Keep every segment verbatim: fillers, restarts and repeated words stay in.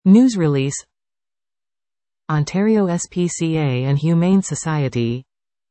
News release. Ontario S P C A and Humane Society.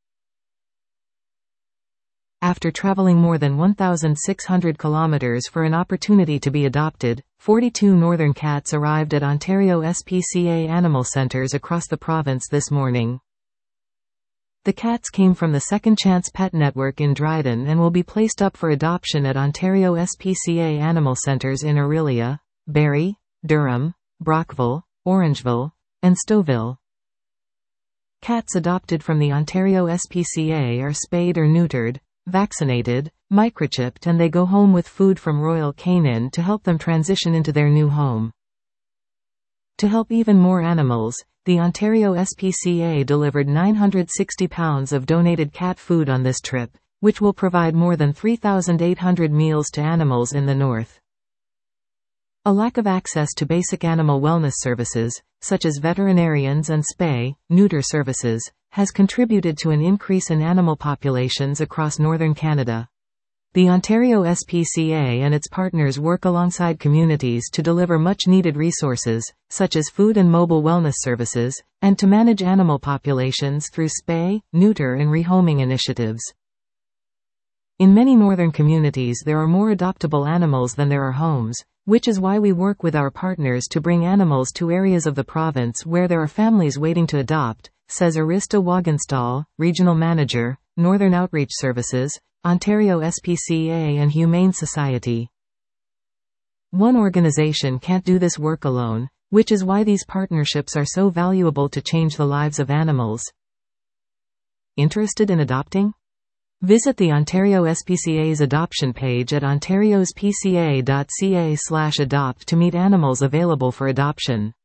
After traveling more than one thousand six hundred kilometers for an opportunity to be adopted, forty-two northern cats arrived at Ontario S P C A animal centres across the province this morning. The cats came from the Second Chance Pet Network in Dryden and will be placed up for adoption at Ontario S P C A animal centres in Orillia, Barrie, Durham, Brockville, Orangeville, and Stouffville. Cats adopted from the Ontario S P C A are spayed or neutered, vaccinated, microchipped, and they go home with food from Royal Canin to help them transition into their new home. To help even more animals, the Ontario S P C A delivered nine hundred sixty pounds of donated cat food on this trip, which will provide more than three thousand eight hundred meals to animals in the north. A lack of access to basic animal wellness services, such as veterinarians and spay, neuter services, has contributed to an increase in animal populations across northern Canada. The Ontario S P C A and its partners work alongside communities to deliver much-needed resources, such as food and mobile wellness services, and to manage animal populations through spay, neuter and rehoming initiatives. In many northern communities there are more adoptable animals than there are homes, which is why we work with our partners to bring animals to areas of the province where there are families waiting to adopt, says Arista Wagenstall, Regional Manager, Northern Outreach Services, Ontario S P C A and Humane Society. One organization can't do this work alone, which is why these partnerships are so valuable to change the lives of animals. Interested in adopting? Visit the Ontario S P C A's adoption page at ontarios p c a dot c a slash adopt to meet animals available for adoption.